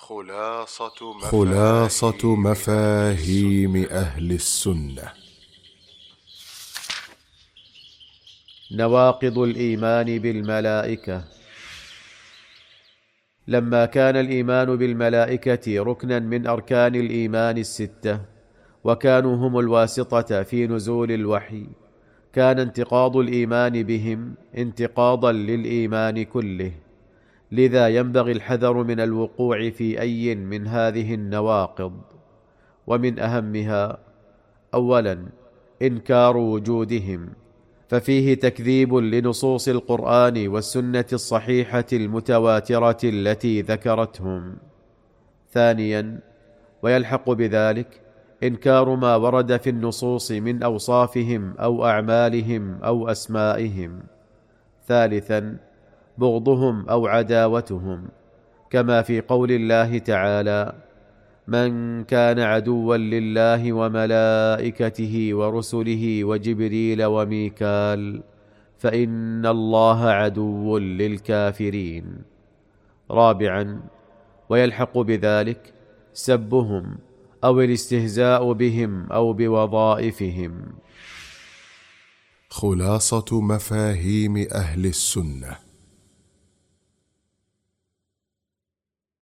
خلاصة مفاهيم أهل السنة. نواقض الإيمان بالملائكة. لما كان الإيمان بالملائكة ركنا من أركان الإيمان الستة، وكانوا هم الواسطة في نزول الوحي، كان انتقاض الإيمان بهم انتقاضا للإيمان كله. لذا ينبغي الحذر من الوقوع في أي من هذه النواقض. ومن أهمها: أولا، إنكار وجودهم، ففيه تكذيب لنصوص القرآن والسنة الصحيحة المتواترة التي ذكرتهم. ثانيا، ويلحق بذلك إنكار ما ورد في النصوص من أوصافهم أو أعمالهم أو أسمائهم. ثالثا، بغضهم أو عداوتهم، كما في قول الله تعالى: من كان عدوا لله وملائكته ورسله وجبريل وميكال فإن الله عدو للكافرين. رابعا، ويلحق بذلك سبهم أو الاستهزاء بهم أو بوظائفهم. خلاصة مفاهيم أهل السنة.